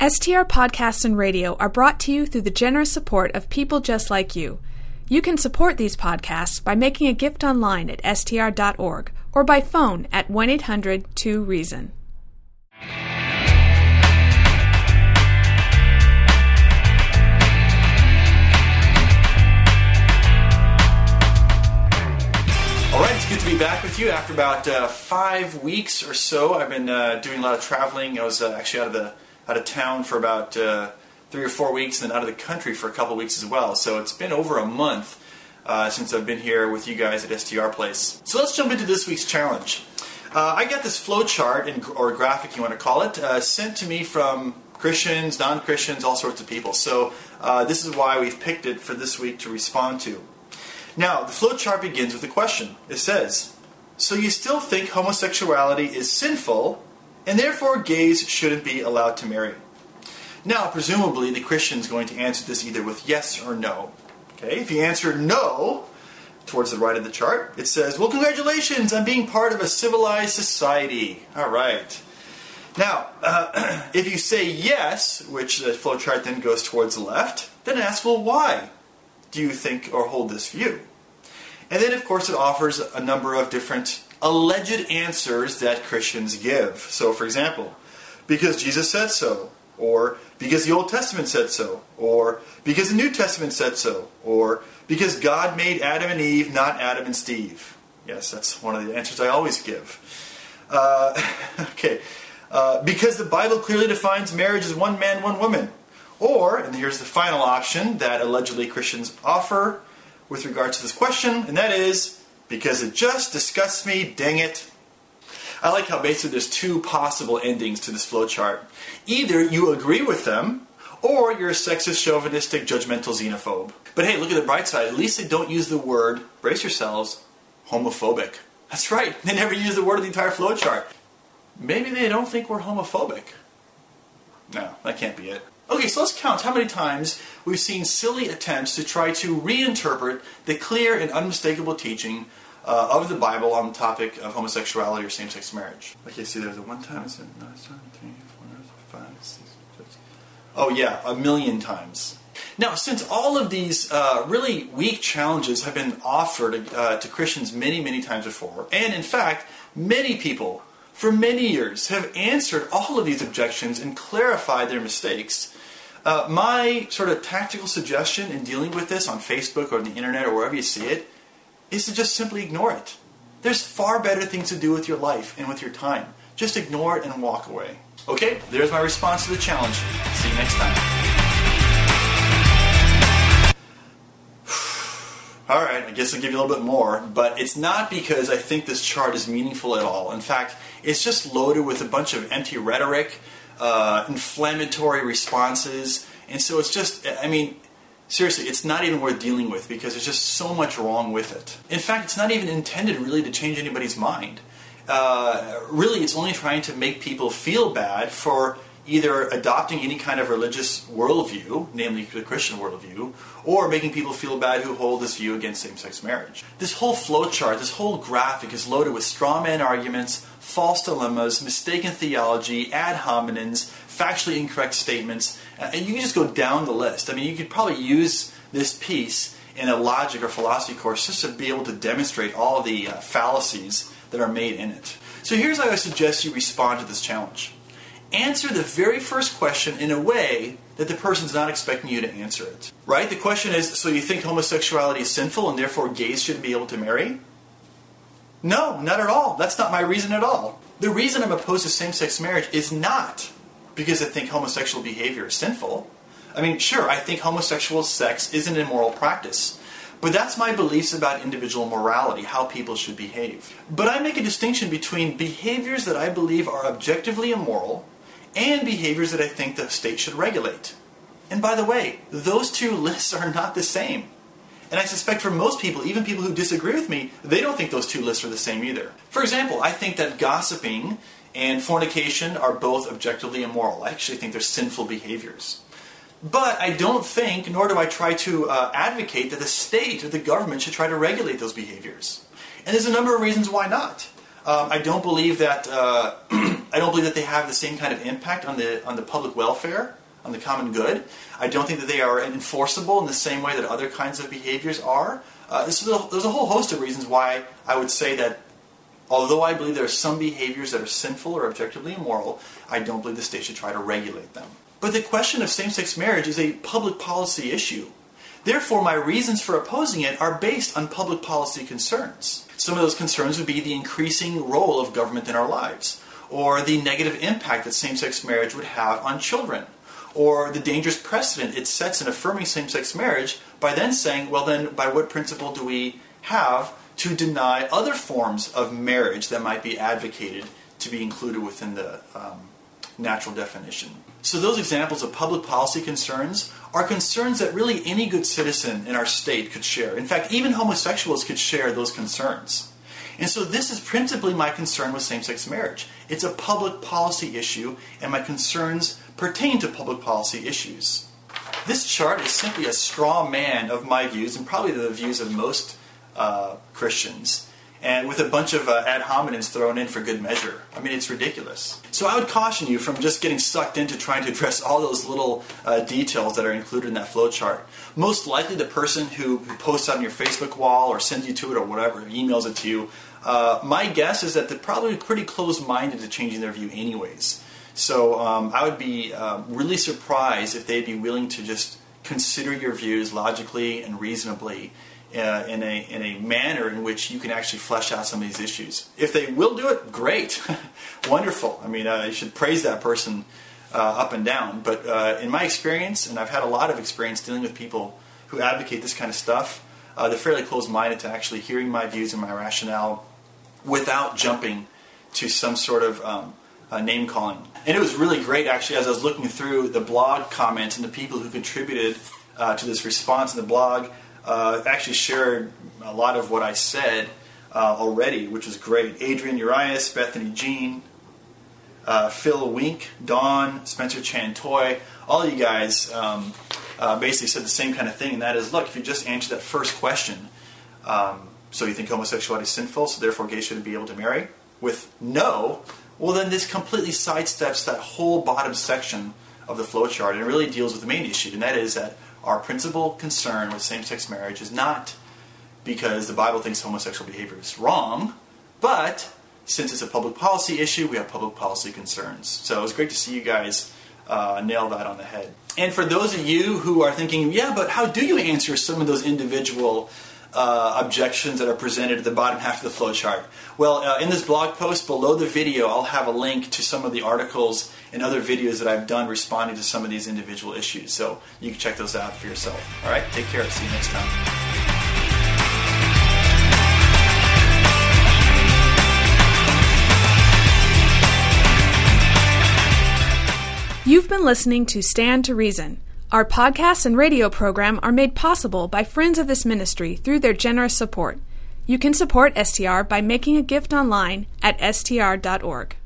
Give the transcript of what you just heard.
STR Podcasts and Radio are brought to you through the generous support of people just like you. You can support these podcasts by making a gift online at str.org or by phone at 1-800-2-REASON. All right, it's good to be back with you after about 5 weeks or so. I've been doing a lot of traveling. I was actually out of town for about 3 or 4 weeks, and then out of the country for a couple weeks as well. So it's been over a month since I've been here with you guys at STR Place. So let's jump into this week's challenge. I got this flow chart, or graphic you want to call it, sent to me from Christians, non-Christians, all sorts of people. So this is why we've picked it for this week to respond to. Now, the flow chart begins with a question. It says, so you still think homosexuality is sinful, and therefore gays shouldn't be allowed to marry? Now, presumably, the Christian's going to answer this either with yes or no. Okay, if you answer no, towards the right of the chart, it says, well, congratulations on being part of a civilized society. All right. Now, if you say yes, which the flow chart then goes towards the left, then it asks, well, why do you think or hold this view? And then, of course, it offers a number of different alleged answers that Christians give. So, for example, because Jesus said so, or because the Old Testament said so, or because the New Testament said so, or because God made Adam and Eve, not Adam and Steve. Yes, that's one of the answers I always give. Because the Bible clearly defines marriage as one man, one woman. Or, and here's the final option that allegedly Christians offer with regard to this question, and that is, because it just disgusts me, dang it. I like how basically there's two possible endings to this flowchart. Either you agree with them, or you're a sexist, chauvinistic, judgmental xenophobe. But hey, look at the bright side. At least they don't use the word, brace yourselves, homophobic. That's right, they never use the word in the entire flowchart. Maybe they don't think we're homophobic. No, that can't be it. Okay, so let's count how many times we've seen silly attempts to try to reinterpret the clear and unmistakable teaching of the Bible on the topic of homosexuality or same-sex marriage. Okay, see, there's a 1 time, 3, 4, 5, 6, 7. Oh yeah, 1,000,000 times. Now, since all of these really weak challenges have been offered to Christians many, many times before, and in fact, many people for many years have answered all of these objections and clarified their mistakes, my sort of tactical suggestion in dealing with this on Facebook or on the internet or wherever you see it is to just simply ignore it. There's far better things to do with your life and with your time. Just ignore it and walk away. Okay, there's my response to the challenge. See you next time. Alright, I guess I'll give you a little bit more, but it's not because I think this chart is meaningful at all. In fact, it's just loaded with a bunch of empty rhetoric, inflammatory responses, and so it's just, I mean, seriously, it's not even worth dealing with because there's just so much wrong with it. In fact, it's not even intended really to change anybody's mind. Really, it's only trying to make people feel bad for either adopting any kind of religious worldview, namely the Christian worldview, or making people feel bad who hold this view against same-sex marriage. This whole flowchart, this whole graphic is loaded with straw man arguments, false dilemmas, mistaken theology, ad hominems, factually incorrect statements, and you can just go down the list. I mean, you could probably use this piece in a logic or philosophy course just to be able to demonstrate all the fallacies that are made in it. So here's how I suggest you respond to this challenge. Answer the very first question in a way that the person's not expecting you to answer it. Right? The question is, so you think homosexuality is sinful and therefore gays shouldn't be able to marry? No, not at all. That's not my reason at all. The reason I'm opposed to same-sex marriage is not because I think homosexual behavior is sinful. I mean, sure, I think homosexual sex is an immoral practice. But that's my beliefs about individual morality, how people should behave. But I make a distinction between behaviors that I believe are objectively immoral and behaviors that I think the state should regulate. And by the way, those two lists are not the same. And I suspect for most people, even people who disagree with me, they don't think those two lists are the same either. For example, I think that gossiping and fornication are both objectively immoral. I actually think they're sinful behaviors. But I don't think, nor do I try to advocate that the state or the government should try to regulate those behaviors. And there's a number of reasons why not. I don't believe that I don't believe that they have the same kind of impact on the public welfare, on the common good. I don't think that they are enforceable in the same way that other kinds of behaviors are. So there's a whole host of reasons why I would say that although I believe there are some behaviors that are sinful or objectively immoral, I don't believe the state should try to regulate them. But the question of same-sex marriage is a public policy issue. Therefore, my reasons for opposing it are based on public policy concerns. Some of those concerns would be the increasing role of government in our lives, or the negative impact that same-sex marriage would have on children, or the dangerous precedent it sets in affirming same-sex marriage by then saying, well then, by what principle do we have to deny other forms of marriage that might be advocated to be included within the natural definition. So those examples of public policy concerns are concerns that really any good citizen in our state could share. In fact, even homosexuals could share those concerns. And so this is principally my concern with same-sex marriage. It's a public policy issue, and my concerns pertain to public policy issues. This chart is simply a straw man of my views, and probably the views of most Christians, and with a bunch of ad hominems thrown in for good measure. I mean, it's ridiculous. So I would caution you from just getting sucked into trying to address all those little details that are included in that flowchart. Most likely the person who posts it on your Facebook wall or sends you to it or whatever, emails it to you, my guess is that they're probably pretty close-minded to changing their view anyways. So I would be really surprised if they'd be willing to just consider your views logically and reasonably in a manner in which you can actually flesh out some of these issues. If they will do it, great. Wonderful. I mean, you should praise that person up and down. But in my experience, and I've had a lot of experience dealing with people who advocate this kind of stuff, they're fairly closed-minded to actually hearing my views and my rationale without jumping to some sort of name-calling. And it was really great, actually, as I was looking through the blog comments and the people who contributed to this response in the blog, actually shared a lot of what I said already, which was great. Adrian Urias, Bethany Jean, Phil Wink, Dawn, Spencer Chan Toy, all of you guys basically said the same kind of thing, and that is, look, if you just answer that first question, so you think homosexuality is sinful, so therefore gays shouldn't be able to marry, with no, well then this completely sidesteps that whole bottom section of the flowchart and really deals with the main issue, and that is that our principal concern with same-sex marriage is not because the Bible thinks homosexual behavior is wrong, but since it's a public policy issue, we have public policy concerns. So it was great to see you guys nail that on the head. And for those of you who are thinking, yeah, but how do you answer some of those individual objections that are presented at the bottom half of the flowchart? Well, in this blog post below the video, I'll have a link to some of the articles and other videos that I've done responding to some of these individual issues. So you can check those out for yourself. All right, take care. See you next time. You've been listening to Stand to Reason. Our podcasts and radio program are made possible by friends of this ministry through their generous support. You can support STR by making a gift online at str.org.